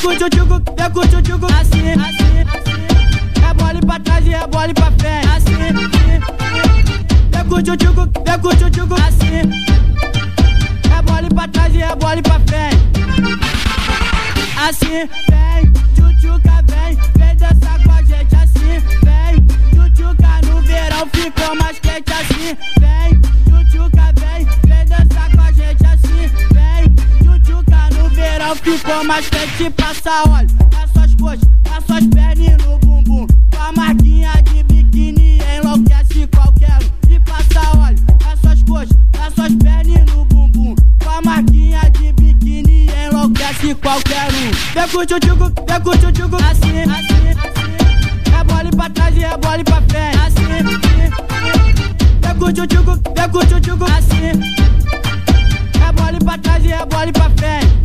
vem com o tchutchuco, assim, assim, assim. Rebole pra trás e rebole pra frente, assim, vem com o tchutchuco, assim. Rebole pra trás e rebole pra frente, assim. Vem, tchutchuca, vem dançar com a gente, assim. Vem, tchutchuca, no verão ficou mais quente, assim. Vem, tchutchuca, vem dançar com a gente, assim. Vem, tchutchuca, no verão ficou mais quente. Passa óleo nas suas coxas, nas suas pernas e no bumbum. Com a marquinha de biquíni enlouquece qualquer um. E passa óleo nas suas coxas, nas suas pernas e no bumbum. Com a marquinha de biquíni enlouquece qualquer um. Vem com o tchutchuco, assim, assim, assim. Rebole pra trás e rebole pra frente, assim, vem com o tchutchuco, assim. Rebole pra trás e rebole pra frente,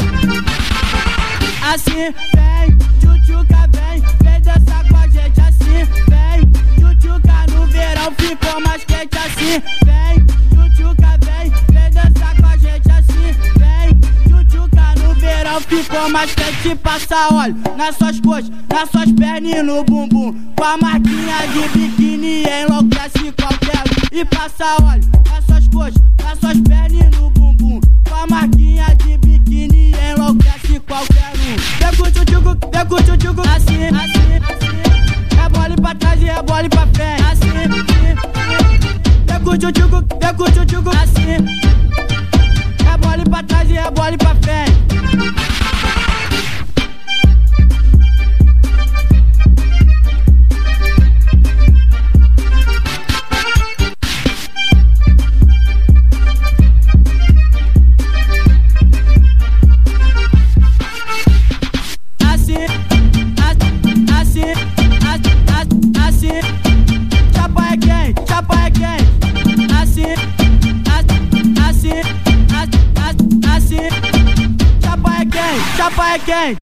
assim. Vem, tchutchuca, vem dançar com a gente, assim. Vem, tchutchuca, no verão ficou mais quente, assim. Vem, tchutchuca, vem dançar com a gente, assim. Vem, tchutchuca, no verão ficou mais quente. Passa óleo nas suas coxas, nas suas pernas e no bumbum. Com a marquinha de biquíni enlouquece qualquer um. E passa óleo nas suas coxas, nas suas pernas e no bumbum. Com a marquinha de biquíni enlouquece qualquer um. Vem com o tchutchuco, assim, assim, assim. Rebole pra trás e rebole pra frente, assim, vem com o tchutchuco, assim. Rebole pra trás e rebole pra frente. Chapa é quente,